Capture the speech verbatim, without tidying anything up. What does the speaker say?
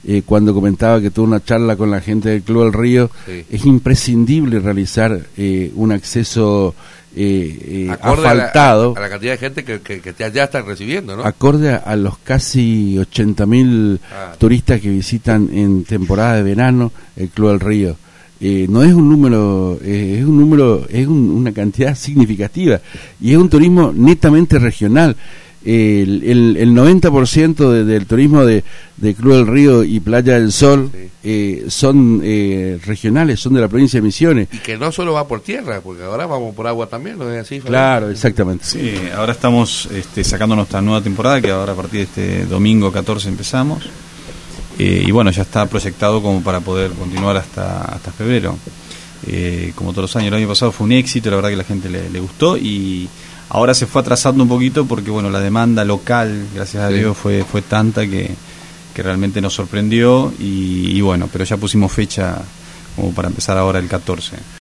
eh, cuando comentaba que tuvo una charla con la gente del Club del Río, sí. Es imprescindible realizar eh, un acceso eh, eh, asfaltado. A la, a la cantidad de gente que, que, que ya están recibiendo, ¿no? Acorde a, a los casi ochenta mil ah. turistas que visitan en temporada de verano el Club del Río. Eh, no es un número, eh, es un número, es un, una cantidad significativa y es un turismo netamente regional. Eh, el, el, el noventa por ciento de, del turismo de, de Club del Río y Playa del Sol sí. eh, son eh, regionales, son de la provincia de Misiones. Y que no solo va por tierra, porque ahora vamos por agua también, ¿no es así? Claro, exactamente. Sí, ahora estamos este, sacando nuestra nueva temporada, que ahora a partir de este domingo catorce empezamos. Eh, y bueno, ya está proyectado como para poder continuar hasta hasta febrero. Eh, como todos los años, el año pasado fue un éxito, la verdad que la gente le, le gustó y ahora se fue atrasando un poquito porque bueno, la demanda local, gracias a sí. Dios, fue fue tanta que, que realmente nos sorprendió y, y bueno, pero ya pusimos fecha como para empezar ahora el catorce.